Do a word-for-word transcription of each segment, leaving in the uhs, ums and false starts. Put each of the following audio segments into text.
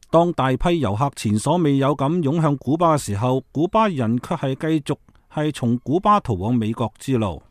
當大批遊客前所未有咁湧向古巴嘅時候，古巴人卻係繼續係從古巴逃往美國之路。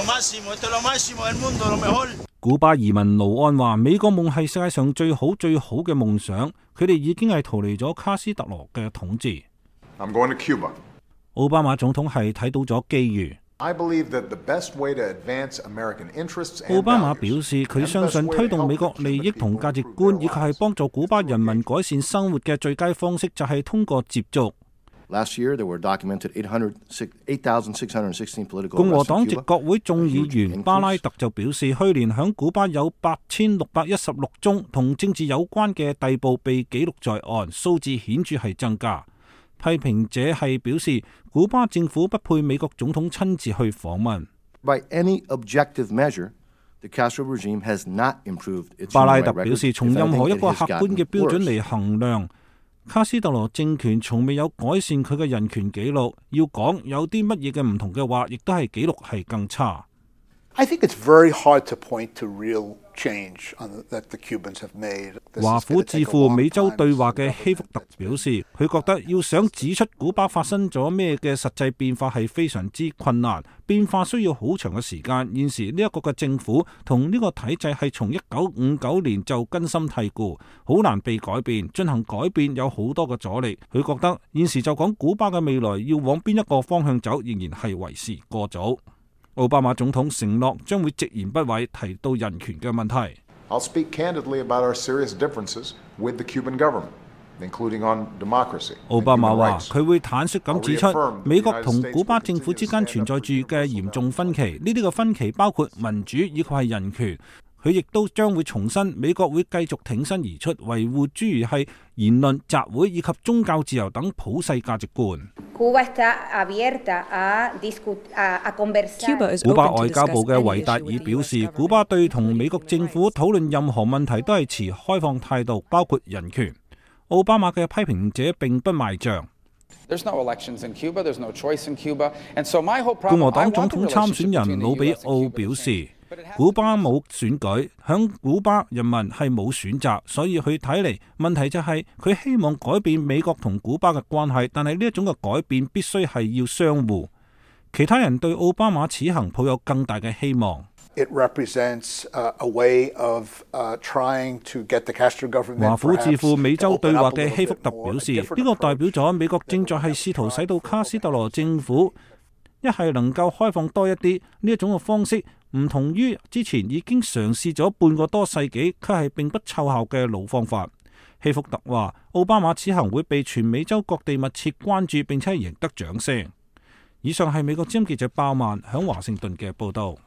古巴移民盧安話：美國夢係世界上最好最好嘅夢想，佢哋已經係逃離咗卡斯特羅嘅統治。 I'm going to Cuba. 奧巴馬總統係睇到咗機遇。 I believe that the best way to advance American interests and 奧巴馬表示，佢相信推動美國利益同價值觀，以及係幫助古巴人民改善生活嘅最佳方式，就係通過接觸。 Last year, there were documented eight thousand six hundred sixteen political 共和黨籍國會眾議員巴拉特就表示，去年響古巴有八千六百一十六宗同政治有關嘅逮捕被記錄在案，數字顯著係增加。批評者係表示，古巴政府不配美國總統親自去訪問。 By any objective measure, the Castro regime has not improved its 巴拉特表示，從任何一個客觀嘅標準嚟衡量，卡斯特羅政權從未有改善佢嘅人權記錄。要講有啲乜嘢嘅唔同嘅話，亦都係記錄係更差。 I think it's very hard to point to real change that the Cubans have made. 華府智庫美洲對話嘅希福特表示，佢覺得要想指出古巴發生咗咩嘅實際變化係非常之困難，變化需要好長嘅時間。現時呢一個嘅政府同呢個體制係從一九五九年就根深蒂固，好難被改變。進行改變有好多嘅阻力。佢覺得現時就講古巴嘅未來要往邊一個方向走，仍然係為時過早。奧巴馬總統承諾將會直言不諱提到人權嘅問題。 I'll speak candidly about our serious differences with the Cuban government, including on democracy. 奧巴馬話佢會坦率咁指出，美國同古巴政府之間存在住嘅嚴重分歧，呢啲嘅分歧包括民主以及係人權。佢亦都將會重申，美國會繼續挺身而出，維護諸如係言論、集會以及宗教自由等普世價值觀。古巴外交部嘅維達爾表示，古巴對同美國政府討論任何問題都係持開放態度，包括人權。奧巴馬嘅批評者並不賣賬。共和黨總統參選人魯比奧表示，古巴冇選舉，響古巴人民係冇選擇，所以佢睇嚟問題就係佢希望改變美國同古巴嘅關係，但係呢一種嘅改變必須係要相互。其他人對奧巴馬此行抱有更大嘅希望。 It represents a way of trying to get the Castro government。 華府智庫美洲對話嘅希福特表示，呢個代表咗美國正在係試圖使到卡斯特羅政府一係能夠開放多一啲，呢一種嘅方式唔同於之前已經嘗試咗半個多世紀，卻係並不奏效嘅老方法。希福特話，奧巴馬此行會被全美洲各地密切關注，並且贏得掌聲。以上係美國之音記者鮑曼響華盛頓嘅報道。